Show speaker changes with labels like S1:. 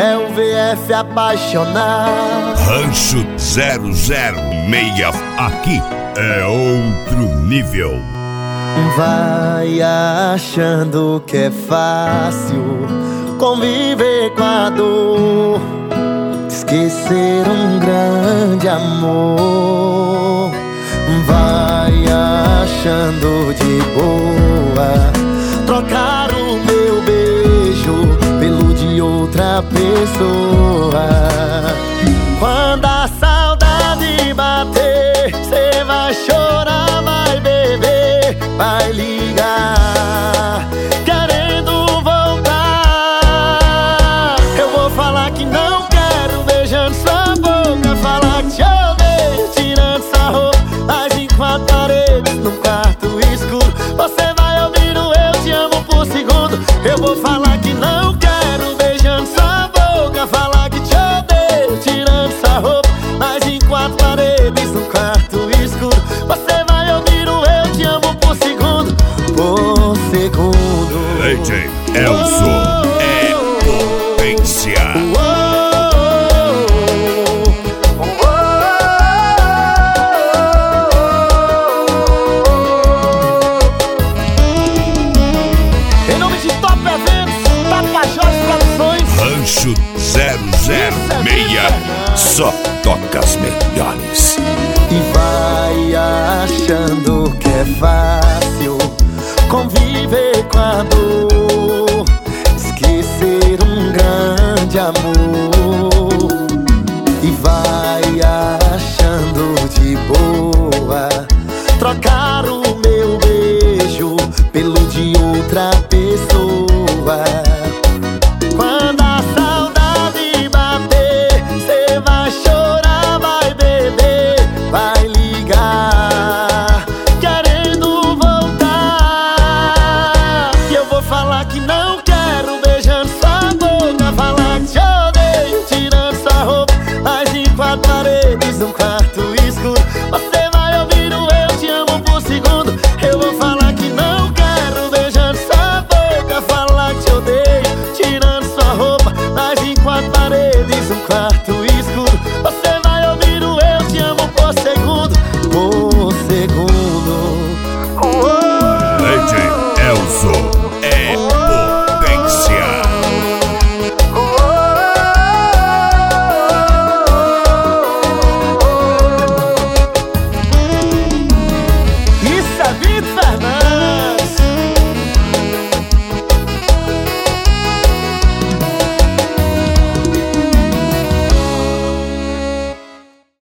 S1: é o VF apaixonado.
S2: Rancho 006, aqui é outro nível.
S1: Vai achando que é fácil conviver com a dor, esquecer um grande amor. Vai achando de boa trocar o meu beijo pelo de outra pessoa. Quando a saudade bater, cê vai chorar, vai beber, vai ligar querendo voltar. Eu vou falar que não quero, beijando sua boca, falar que te odeio, tirando sua roupa, mas em quatro paredes, num quarto escuro, você vai ouvir o eu te amo por segundo. Eu vou falar que não quero, beijando sua boca, falar que te odeio, tirando sua roupa, mas em quatro paredes, num quarto escuro, você vai ouvir o eu te amo por segundo. Por segundo.
S2: DJ Elzo é potência.
S1: Em nome de Top Eventos, Tapajós Produções,
S2: Rancho 006, só toca as melhores.
S1: e vai achando que é fácil conviver com a dor, esquecer um grande amor. E vai achando de boa trocar o meu beijo pelo de outra pessoa.